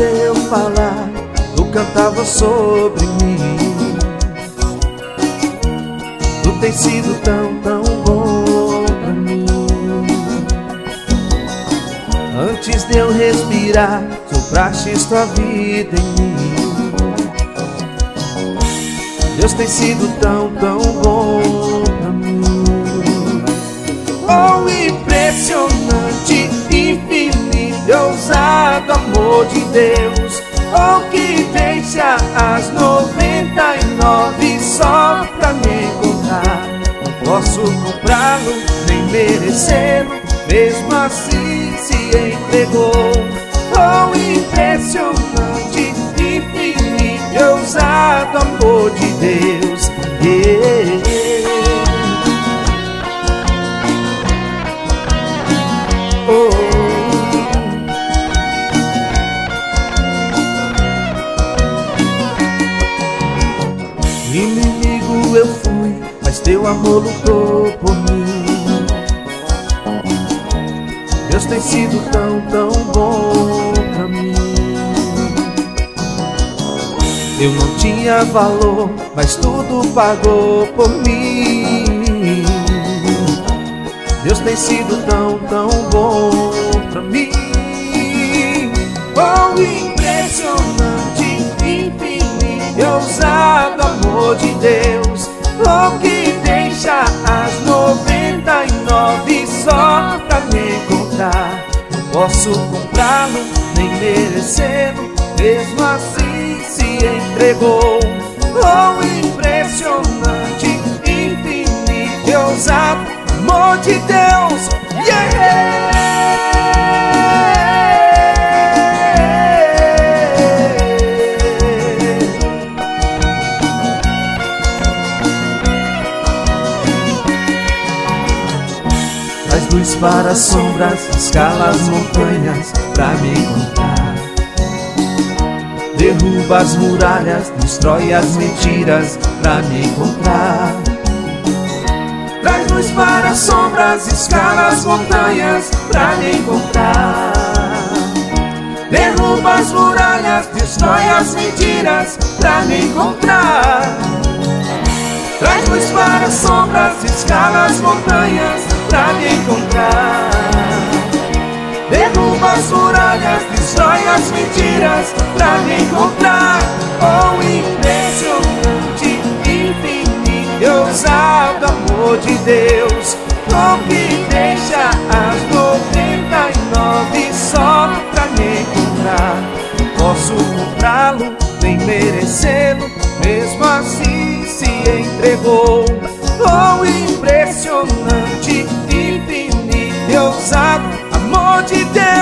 eu falar, tu cantava sobre mim. Tu tem sido tão, tão bom pra mim. Antes de eu respirar, sopraste tua vida em mim. Deus tem sido tão, tão bom pra mim. Oh, impressionante, infinito, ousado amor de Deus. Oh, que deixa as 99 só pra me encontrar. Não posso comprá-lo, nem merecê-lo, mesmo assim se entregou. Oh, impressionante, infinito, ousado amor de Deus. Oh. Inimigo eu fui, mas teu amor lutou por mim. Deus tem sido tão, tão bom pra mim. Eu não tinha valor, mas tudo pagou por mim. Deus tem sido tão, tão bom pra mim. Oh, impressionante, infinito, ousado amor de Deus. Oh, que deixa as 99 só pra me encontrar. Não posso comprá-lo, nem merecê-lo, mesmo assim se entregou. Oh, impressionante, infinito, ousado amor de Deus. Yeah! Traz luz para as sombras, escala as montanhas pra me encontrar. Derruba as muralhas, destrói as mentiras pra me encontrar. Traz luz para as sombras, escala as montanhas pra me encontrar. Derruba as muralhas, destrói as mentiras pra me encontrar. Traz luz para as sombras, escala as montanhas pra me encontrar. Derruba as muralhas, destrói as mentiras pra me encontrar. Oh, impressionante, infinito, ousado amor de Deus. Oh, que deixa as 99 só pra me encontrar. Não posso comprá-lo, nem merecê-lo, mesmo assim se entregou. Oh, impressionante, infinito, ousado amor de Deus.